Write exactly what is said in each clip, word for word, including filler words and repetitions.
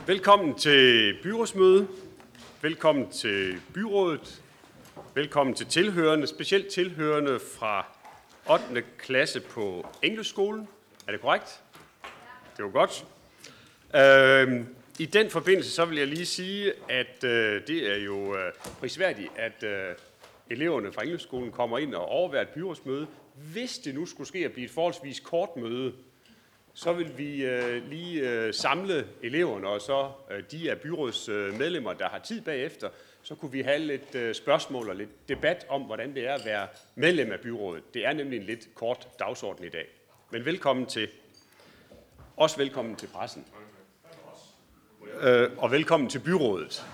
Velkommen til byrådsmøde. Velkommen til byrådet. Velkommen til tilhørende, specielt tilhørende fra ottende klasse på Engelskskolen. Er det korrekt? Det var godt. Øh, I den forbindelse så vil jeg lige sige, at øh, det er jo øh, prisværdigt, at øh, eleverne fra Engelskskolen kommer ind og overværer et byrådsmøde. Hvis det nu skulle ske at blive et forholdsvis kort møde, så vil vi øh, lige øh, samle eleverne, og så øh, de af byrådsmedlemmer, øh, der har tid bagefter, så kunne vi have lidt øh, spørgsmål og lidt debat om, hvordan det er at være medlem af byrådet. Det er nemlig en lidt kort dagsorden i dag. Men velkommen til. Også velkommen til pressen. Øh, og velkommen til byrådet.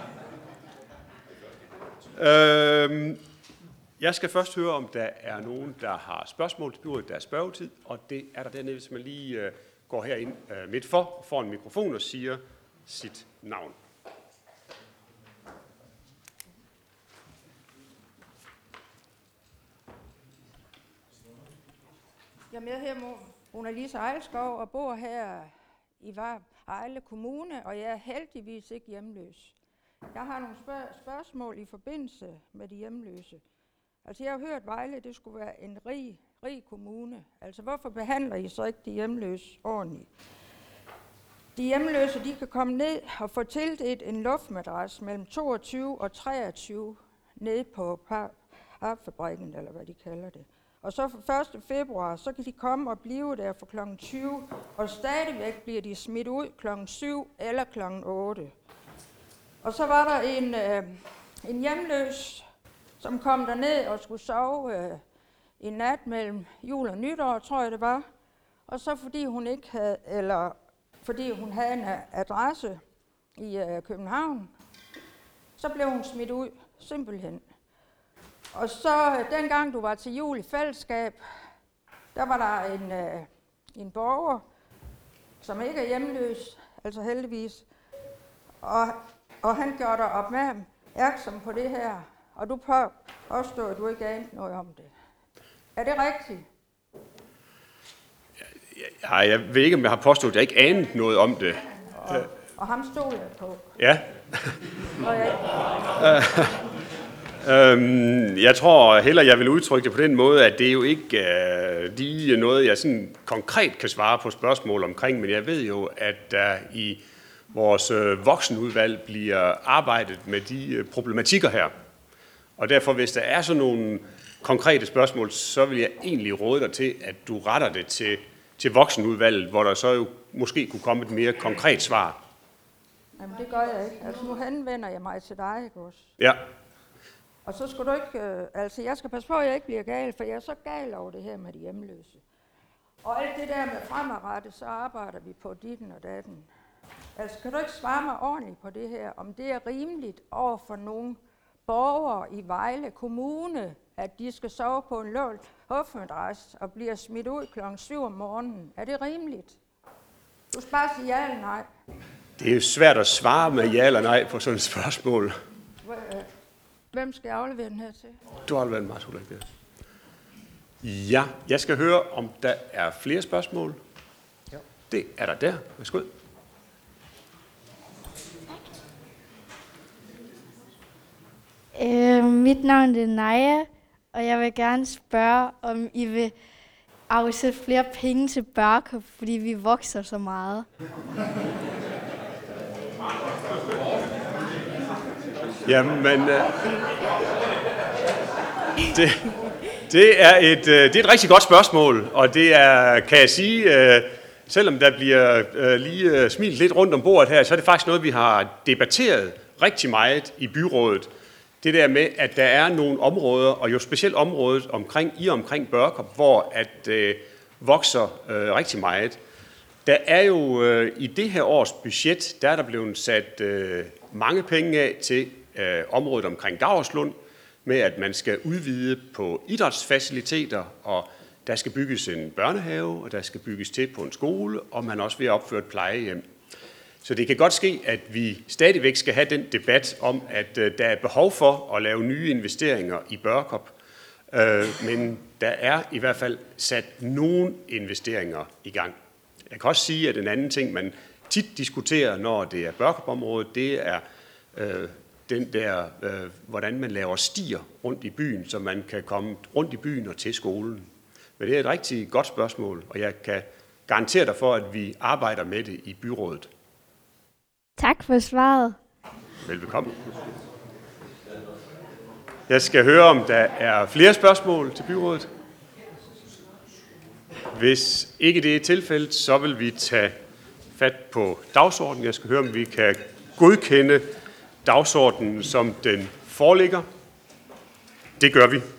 øh, Jeg skal først høre, om der er nogen, der har spørgsmål til byrådet, der er spørgetid, og det er der dernede, hvis man lige øh, går herind øh, midt for, får en mikrofon og siger sit navn. Jamen, jeg hedder Mona-Lise Ejlskov og bor her i Vejle Kommune, og jeg er heldigvis ikke hjemløs. Jeg har nogle spørg- spørgsmål i forbindelse med de hjemløse. Altså, jeg har hørt, at Vejle det skulle være en rig, rig kommune. Altså, hvorfor behandler I så ikke de hjemløse ordentligt? De hjemløse, de kan komme ned og få tildelt en luftmadras mellem toogtyve og treogtyve nede på papfabrikken, eller hvad de kalder det. Og så for første februar, så kan de komme og blive der for klokken tyve, og stadigvæk bliver de smidt ud klokken syv eller klokken otte. Og så var der en, øh, en hjemløs, som kom derned og skulle sove øh, en nat mellem jul og nytår, tror jeg det var. Og så fordi hun ikke havde, eller fordi hun havde en adresse i øh, København, så blev hun smidt ud, simpelthen. Og så øh, dengang du var til jul i fællesskab, der var der en, øh, en borger, som ikke er hjemløs, altså heldigvis. Og, og han gjorde dig opmærksom på det her. Og du påstår, at du ikke anede noget om det. Er det rigtigt? Ja, jeg ved ikke, om jeg har påstået, at jeg ikke anede noget om det. Og, og ham stod jeg på. Ja. Og jeg... øhm, jeg tror heller, jeg vil udtrykke det på den måde, at det er jo ikke uh, lige noget, jeg sådan konkret kan svare på spørgsmål omkring, men jeg ved jo, at der uh, i vores uh, voksenudvalg bliver arbejdet med de uh, problematikker her. Og derfor, hvis der er sådan nogle konkrete spørgsmål, så vil jeg egentlig råde dig til, at du retter det til, til voksenudvalget, hvor der så jo måske kunne komme et mere konkret svar. Jamen, det gør jeg ikke. Altså, nu henvender jeg mig til dig, ikke også? Ja. Og så skal du ikke... Øh, altså, jeg skal passe på, at jeg ikke bliver gal, for jeg er så gal over det her med de hjemløse. Og alt det der med fremadrettet, så arbejder vi på ditten og datten. Altså, kan du ikke svare mig ordentligt på det her, om det er rimeligt over for nogen borgere i Vejle Kommune, at de skal sove på en luftmadras og bliver smidt ud klokken syv om morgenen. Er det rimeligt? Du skal bare sige ja eller nej. Det er jo svært at svare med ja eller nej på sådan et spørgsmål. Hvem skal jeg aflevere den her til? Du har afleveret en meget solgt. Ja, jeg skal høre, om der er flere spørgsmål. Ja. Det er der der. Værsgo. Øh, mit navn er Naja, og jeg vil gerne spørge, om I vil afsætte flere penge til Børkop, fordi vi vokser så meget. Jamen, øh, det, det, er et, øh, det er et rigtig godt spørgsmål, og det er, kan jeg sige, øh, selvom der bliver øh, lige øh, smilt lidt rundt om bordet her, så er det faktisk noget, vi har debatteret rigtig meget i byrådet. Det der med, at der er nogle områder, og jo specielt området omkring, i og omkring Børkop, hvor at øh, vokser øh, rigtig meget. Der er jo øh, i det her års budget, der er der blevet sat øh, mange penge af til øh, området omkring Dagerslund, med at man skal udvide på idrætsfaciliteter, og der skal bygges en børnehave, og der skal bygges til på en skole, og man også vil opføre et plejehjem. Så det kan godt ske, at vi stadigvæk skal have den debat om, at øh, der er behov for at lave nye investeringer i Børkop. Øh, men der er i hvert fald sat nogle investeringer i gang. Jeg kan også sige, at en anden ting, man tit diskuterer, når det er Børkop-området, det er øh, den der, øh, hvordan man laver stier rundt i byen, så man kan komme rundt i byen og til skolen. Men det er et rigtig godt spørgsmål, og jeg kan garantere dig for, at vi arbejder med det i byrådet. Tak for svaret. Velbekomme. Jeg skal høre, om der er flere spørgsmål til byrådet. Hvis ikke det er tilfældet, så vil vi tage fat på dagsordenen. Jeg skal høre, om vi kan godkende dagsordenen, som den foreligger. Det gør vi.